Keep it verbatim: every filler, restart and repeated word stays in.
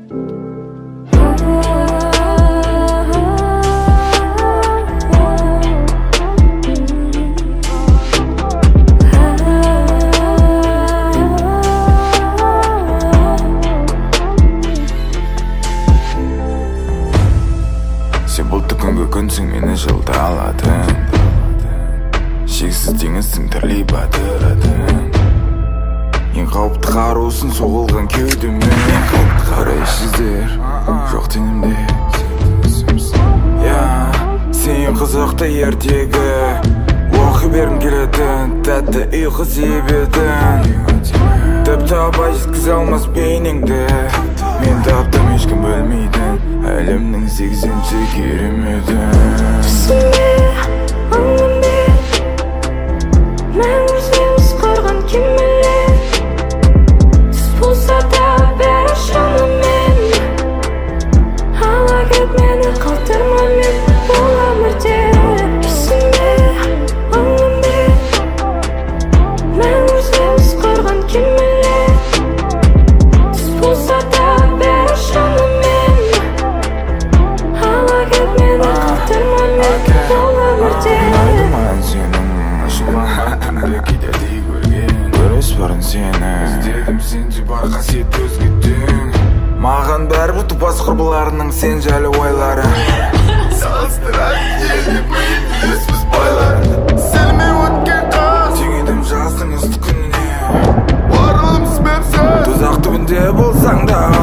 Сен бұлтты күнгі күнсің, мені жылда аладың. Шексіз теңізсің, тірлей батырадың. Ең қауіпті қарусың, соғылған кеудемен. Қарайсыздар, жоқ денімде. Сен қызықты ертегі, оқи бергім келетін, тәтті ұйқы себетін. Тіпті абай жеткізе алмас бейнеңді. Мен таптым, ешкім бөлмейді, әлемнің сегізінші кереметін. Түсіме, аңымде, мән өзіміз құрған кемелер. Түс болса да бәрі шынымен. Ала кет мені қалтырма мен бұл өмірде. Түсіме, аңымде, мән өзіміз құрған кемелер. Түс болса да бәрі шынымен. Ала кет мені қалтырма мен бұл өмірде. Ұнаймын сенің ашылған түнде кедердей көрген. Көріс барын сені іздедім, сенде бар қасиет өзгеттің. Маған бәрі бұты бас құрбыларының сен жайлы ойлары. Салыстырады елі бейін еспіз байлары. Сәлме өткен қас теңедім жаздың ыстық күніне. Барлығым себепсіз тұзақ түбінде болсаң да